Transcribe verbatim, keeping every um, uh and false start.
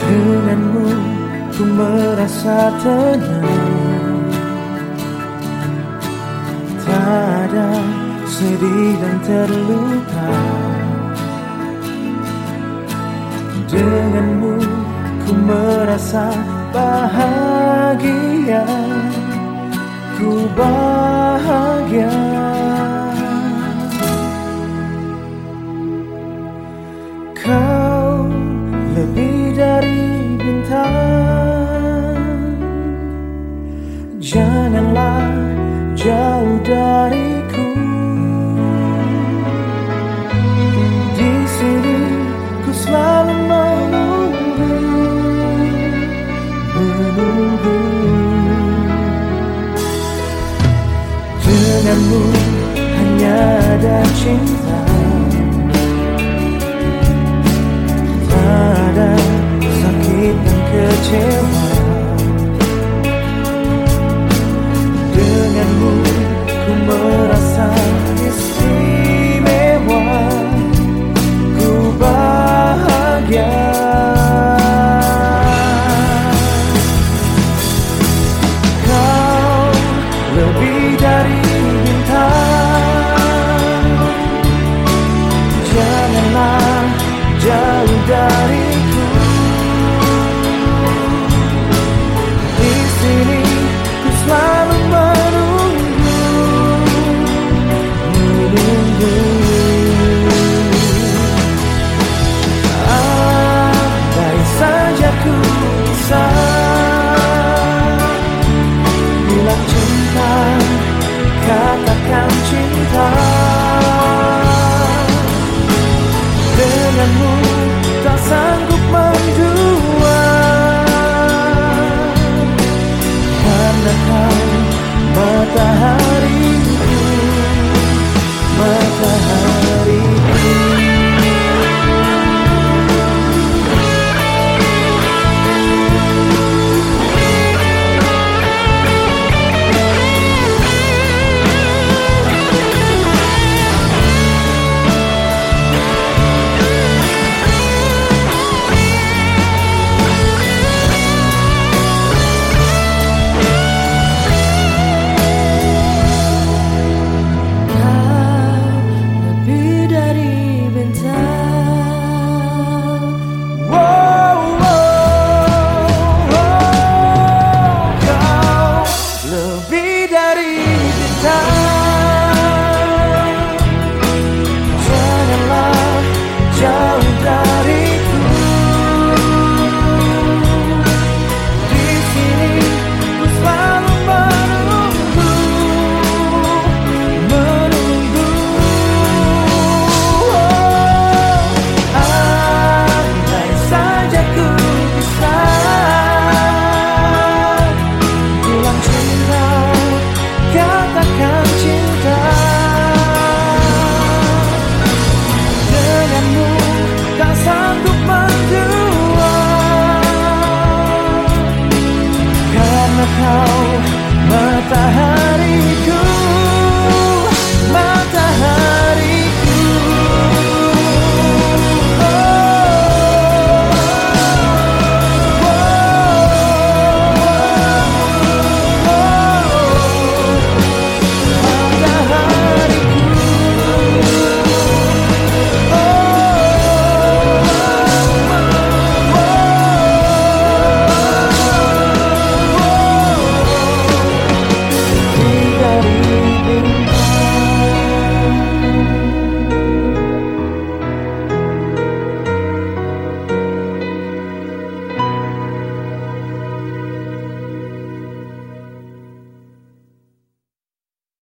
Denganmu ku merasa tenang, tak ada sedih dan terluka. Denganmu ku merasa bahagia, ku bahagia. Kau lebih dari bintang, janganlah jauh dariku. Di sini ku selalu menunggu, menunggu. Denganmu hanya ada cinta, tak ada sakit dan kecewa. Denganmu ku merasa istimewa, ku bahagia. Kau lebih dari bintang, janganlah jauh dari